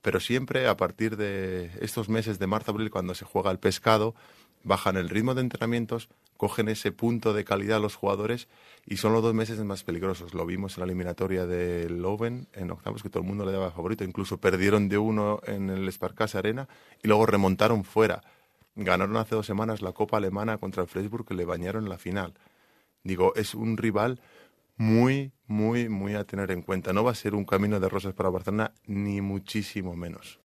pero siempre a partir de estos meses de marzo-abril, cuando se juega el pescado, bajan el ritmo de entrenamientos, cogen ese punto de calidad los jugadores y son los 2 meses más peligrosos. Lo vimos en la eliminatoria del Leuven en octavos, que todo el mundo le daba favorito. Incluso perdieron de 1 en el Sparkasse Arena y luego remontaron fuera. Ganaron hace 2 semanas la Copa Alemana contra el Freiburg, que le bañaron en la final. Digo, es un rival muy, muy, muy a tener en cuenta. No va a ser un camino de rosas para Barcelona, ni muchísimo menos.